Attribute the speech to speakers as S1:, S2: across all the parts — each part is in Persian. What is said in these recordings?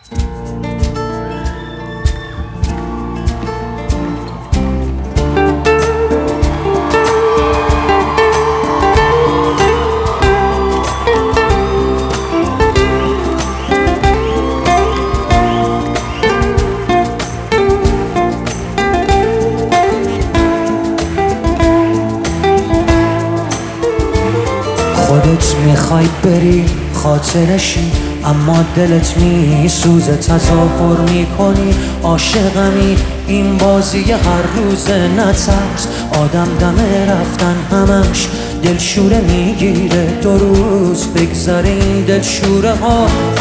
S1: خودت میخوای بری خاطرشی، اما دلت میسوزه تظاهر میکنی عاشقمی. این بازی هر روز نترس، آدم دم رفتن همش دلشوره میگیره. 2 روز بگذره این دلشوره ها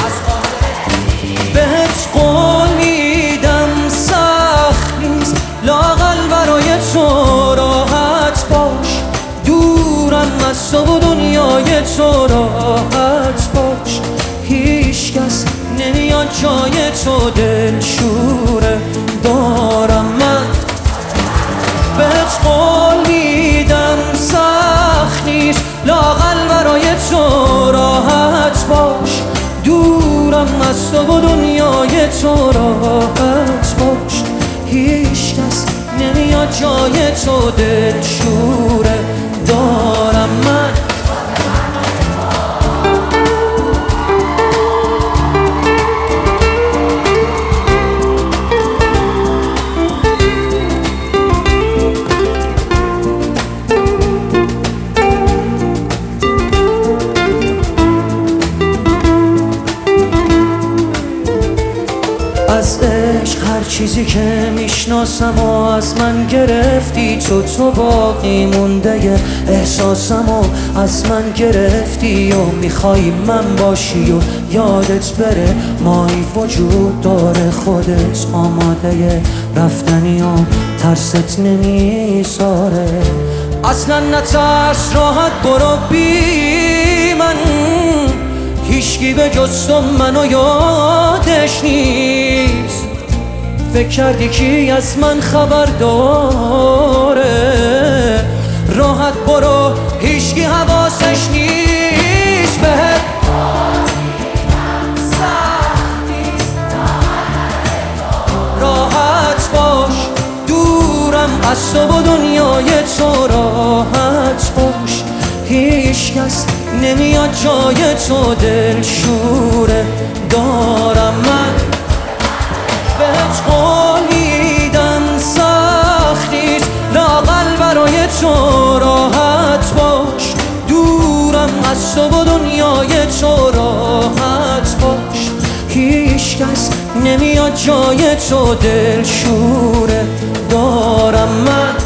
S1: بهت قول میدم سخت نیست، لااقل برای تو راحت باش. دورم از تو و دنیای تو راحت باش. هیچ کس نمیاد جای تو دلشوره دارم من. بهت قول میدم سخت نیست، لااقل برای تو راحت باش. دورم از تو و دنیای تو راحت باش. هیچ کس نمیاد جای تو دلشوره دارم من. از عشق هر چیزی که میشناسم و از من گرفتی، تو باقی مونده احساسم و از من گرفتی و میخوای من باشی و یادت بره مایی وجود داره. خودت آماده رفتنی و ترست نمیذاره. اصلا نترس، راحت برو بی من. هیچکی به جز تو منو یادش نیست. فکر کردی کی از من خبر داره؟ راحت برو، هیچکی حواسش نیست. بهت راحت باش. دورم از تو و دنیای تو راحت باش. هیچ کس نمیاد جای تو دلشوره دارم من. بهت قول میدم سخت نیست، لااقل برای تو راحت باش. دورم از تو و دنیای تو راحت باش. هیچ کس نمیاد جای تو دلشوره دارم من.